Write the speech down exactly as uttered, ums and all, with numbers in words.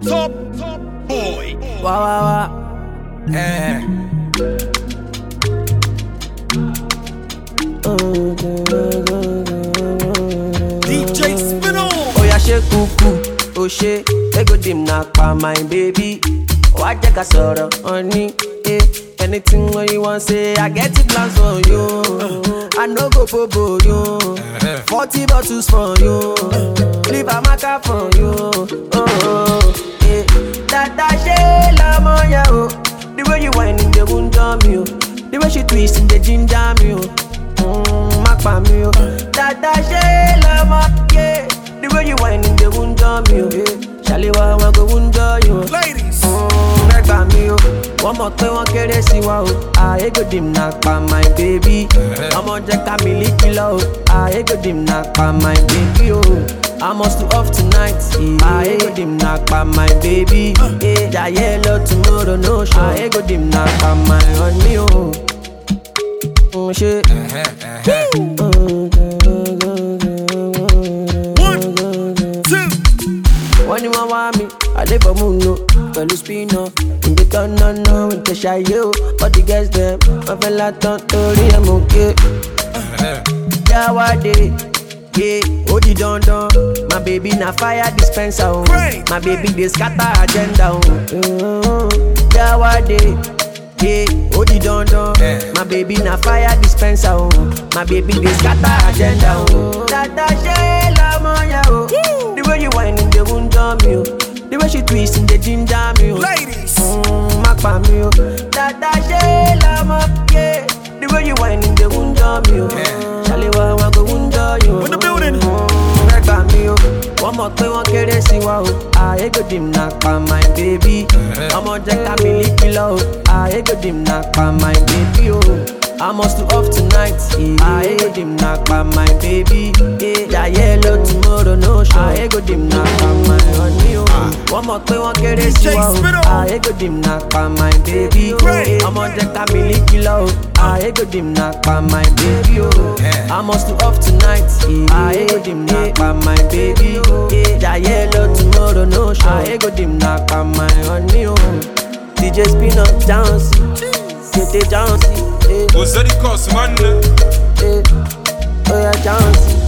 top, top boy. Wow, wow, wow. Eh. D J Spinall. Oh yeah, she cuckoo, oh she, they go dim knock by my baby. Oh I take a sorrow, honey, eh. Anything when you want say, I get it plans for you. I no go bobo you. Forty bottles for you. Leave a marker for you. Oh, eh. Tata she la moya oh. The way you whining, they won't jam you. The way she twisting, they ginger me oh. Mmm, makpa me oh. Tata she la mo, yeah. The way you whining, they won't jam you. Shaliwa wa go wunjo you. Ladies. Mmm, regba me oh. One more thing, one kere si wa oh. I go dim knock by my baby. I'm on jack a miliki low. I go dim knock by my baby oh. I must do off tonight. I go dim knock by my baby. Eh, ja yellow tomorrow no show. I go dim knock by my honey oh. Mm, shit. One, two. When you want me, I live a moon no. Pẹ̀lú spino, in the turn no no, in the shy yo. But the girls them, I feel like don't worry I'm okay. Yeah, what day? Yeah, oh the don don. My baby na fire dispenser oh. Great. My baby they scatter agenda oh. Mm-hmm. Yeah, what day? Yeah, oh the don don. Yeah. My baby na fire dispenser oh. My baby they scatter agenda oh. Tata she la moya oh. The way you whining they won't jam you. The way she twisting they ginger me oh. Ladies. Mmm, makpa me oh. Tata she la mo, yeah. The way you whining they won't jam me oh. Yeah. Shaliwa wa go wunjo you. In the building. Mmm, regba me oh. One more thing, one kere si wa oh. I go dim knock by my baby. I'm on jack a miliki low. I go dim knock by my baby oh. I must do off tonight. I go dim knock by my baby. Eh, ja yellow tomorrow no show. I go dim knock by my honey oh. One more thing, one kere si wa oh. I go dim knock by my baby oh. I'm on jack a miliki low. I go dim knock by my baby oh. I must do off tonight. I go dim knock by my baby oh. Eh, ja yellow tomorrow no show. I go dim knock by my honey oh. D J Spinall dance, get it dance. What's that it cost, man? Eh, oh yeah, dance.